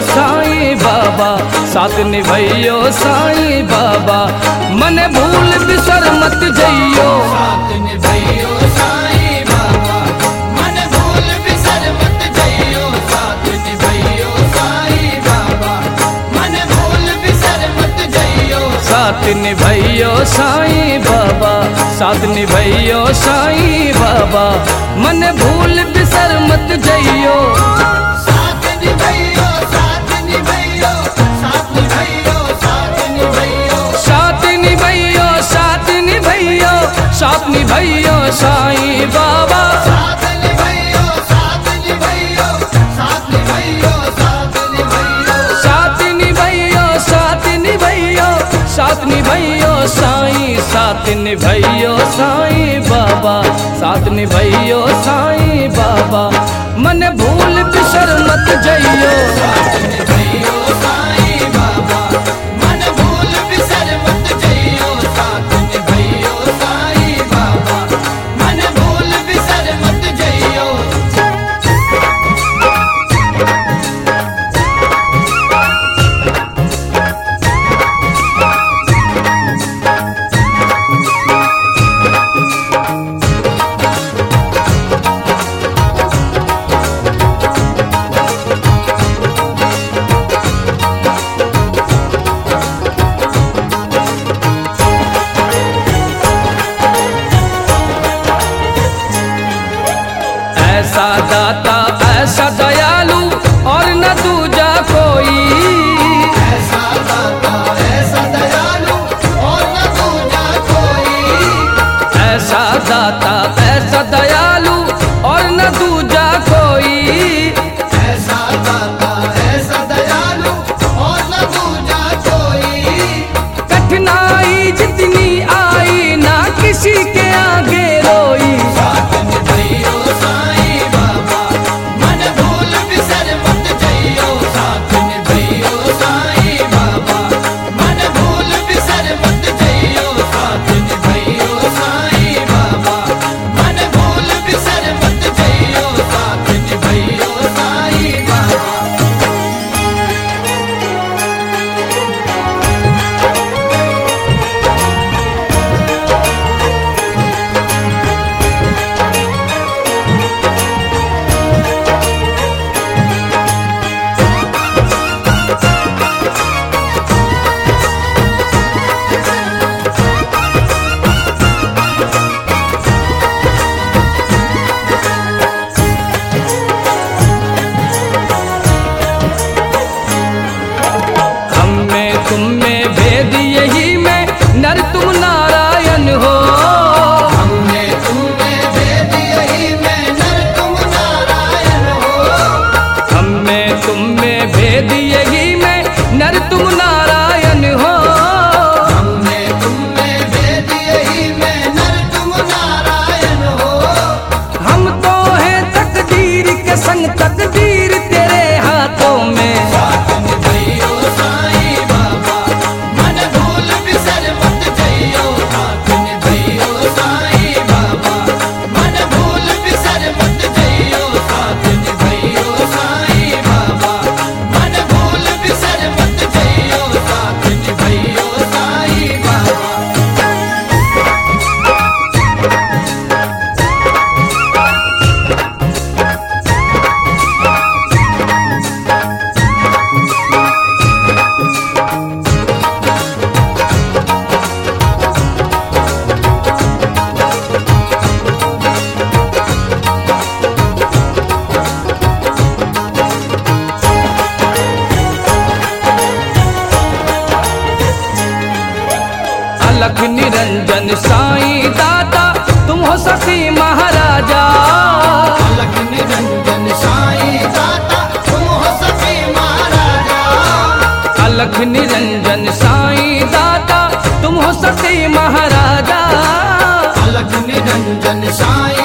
साईं बाबा, साथ निभैयो साईं बाबा, मन भूल बिसर मत जइयो। साथ निभैयो साईं बाबा, मन भूल बिसर मत जइयो। साथ निभैयो साईं बाबा, मन भूल बिसर मत जइयो। साथ निभैयो साईं बाबा, साथ निभैयो साईं बाबा, मन भूल बिसर मत जइयो। साथ निभैयो, साथ निभैयो, साथ निभैयो, साथ निभैयो। साथ निभैयो, साथ निभैयो, साथ निभैयो साईं बाबा। साथ निभैयो, साथ निभैयो, साथ निभैयो, साथ निभैयो। साथ निभैयो, साथ निभैयो, साथ निभैयो साईं, साथ निभैयो साईं बाबा, साथ निभैयो साईं बाबा, मन भूल बिसर मत जइयो। साथ निभैयो साईं बाबा, मन भूल बिसर मत जइयो। साथ निभैयो साईं बाबा, मन भूल बिसर मत जइयो। ऐसा दाता ऐसा दयालु और न दूजा कोई। ऐसा दाता ऐसा दयालु और न दूजा कोई। ऐसा दाता ऐसा दयालु और न दूजा कोई। ऐसा दाता ऐसा दयालु और न दूजा कोई। कठिनाई जितनी आई ना किसी के आगे रोई। साथ निभैयो साईं बाबा, मन भूल बिसर मत जइयो। साथ निभैयो साईं बाबा, मन भूल बिसर मत जइयो। साथ निभैयो साईं बाबा, मन भूल बिसर मत जइयो। साथ निभैयो साईं बाबा। हम में तुम में भेद यही में, नर तुम नारायण हो। हमने तुमने भेद यही में, नर तुम नारायण हो। हम में तुम में भेद यही में, नर तुम नारायण हो। हमने तुमने भेद यही में, नर तुम नारायण हो। हम तो हैं तकदीर के संग, तकदीर तेरे हाथों में। साथ निभैयो साईं बाबा, मन भूल बिसर मत जइयो। साथ निभैयो साईं बाबा, मन भूल बिसर मत जइयो। साथ निभैयो साईं बाबा, मन भूल बिसर मत जइयो। साथ निभैयो साईं बाबा। अलख निरंजन साईं दाता, तुम हो सती महाराजा। अलख निरंजन साईं दाता, तुम हो सके महाराजा। अलख निरंजन साईं दाता, तुम हो सती महाराजा। अलख निरंजन साईं